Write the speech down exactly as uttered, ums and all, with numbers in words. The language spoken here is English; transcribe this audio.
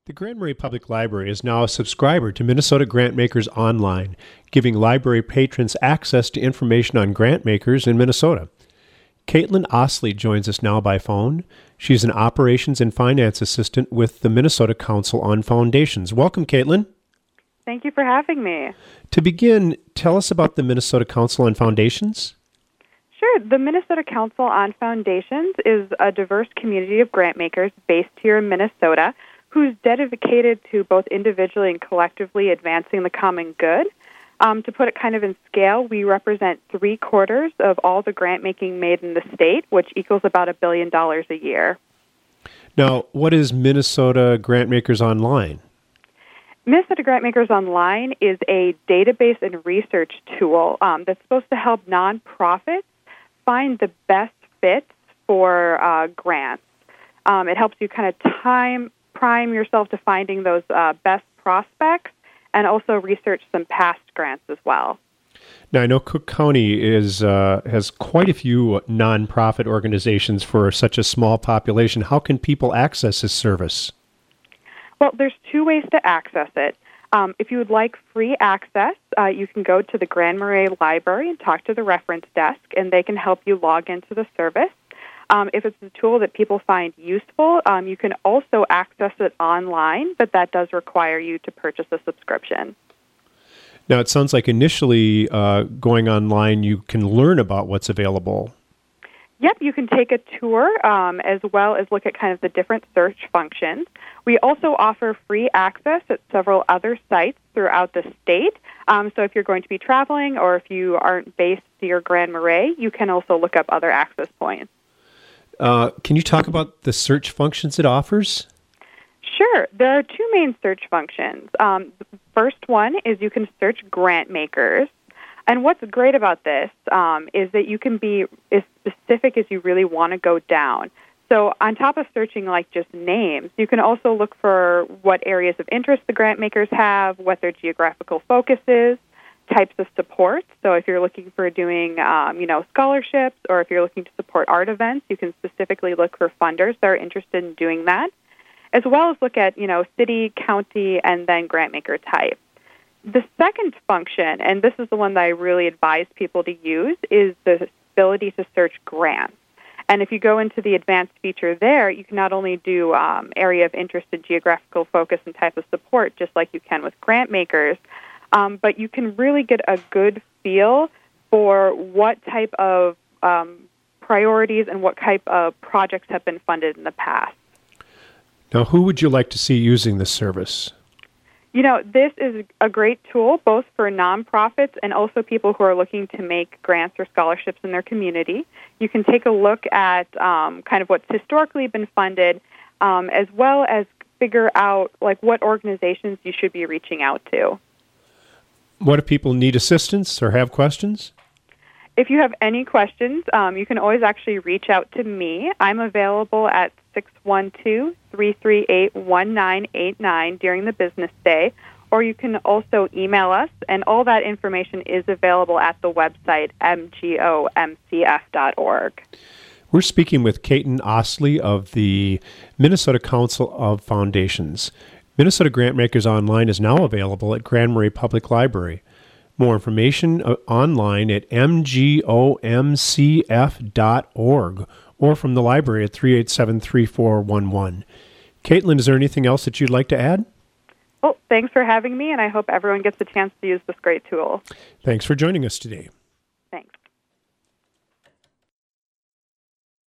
The Grand Marais Public Library is now a subscriber to Minnesota Grantmakers Online, giving library patrons access to information on grantmakers in Minnesota. Caitlin Osley joins us now by phone. She's an operations and finance assistant with the Minnesota Council on Foundations. Welcome, Caitlin. Thank you for having me. To begin, tell us about the Minnesota Council on Foundations. Sure. The Minnesota Council on Foundations is a diverse community of grantmakers based here in Minnesota who's dedicated to both individually and collectively advancing the common good. Um, to put it kind of in scale, we represent three quarters of all the grant making made in the state, which equals about a billion dollars a year. Now, what is Minnesota Grantmakers Online? Minnesota Grantmakers Online is a database and research tool um, that's supposed to help nonprofits find the best fits for uh, grants. Um, it helps you kind of time prime yourself to finding those uh, best prospects and also research some past grants as well. Now, I know Cook County is uh, has quite a few nonprofit organizations for such a small population. How can people access this service? Well, there's two ways to access it. Um, if you would like free access, uh, you can go to the Grand Marais Library and talk to the reference desk, and they can help you log into the service. Um, if it's a tool that people find useful, um, you can also access it online, but that does require you to purchase a subscription. Now, it sounds like initially uh, going online, you can learn about what's available. Yep, you can take a tour um, as well as look at kind of the different search functions. We also offer free access at several other sites throughout the state. Um, so if you're going to be traveling or if you aren't based near Grand Marais, you can also look up other access points. Uh, can you talk about the search functions it offers? Sure. There are two main search functions. Um, the first one is you can search grant makers. And what's great about this um, is that you can be as specific as you really want to go down. So on top of searching like just names, you can also look for what areas of interest the grant makers have, what their geographical focus is, types of support. So if you're looking for doing, um, you know, scholarships, or if you're looking to support art events, you can specifically look for funders that are interested in doing that, as well as look at, you know, city, county, and then grant maker type. The second function, and this is the one that I really advise people to use, is the ability to search grants. And if you go into the advanced feature there, you can not only do um, area of interest and geographical focus and type of support, just like you can with grant makers, um, but you can really get a good feel for what type of um, priorities and what type of projects have been funded in the past. Now, who would you like to see using this service? You know, this is a great tool both for nonprofits and also people who are looking to make grants or scholarships in their community. You can take a look at um, kind of what's historically been funded, um, as well as figure out like what organizations you should be reaching out to. What if people need assistance or have questions? If you have any questions, um, you can always actually reach out to me. I'm available at six one two, three three eight, one nine eight nine during the business day, or you can also email us, and all that information is available at the website m g o m c f dot org. We're speaking with Caitlin Osley of the Minnesota Council of Foundations. Minnesota Grantmakers Online is now available at Grand Marais Public Library. More information uh, online at m g o m c f dot org or from the library at three eight seven, three four one one. Caitlin, is there anything else that you'd like to add? Well, thanks for having me, and I hope everyone gets a chance to use this great tool. Thanks for joining us today.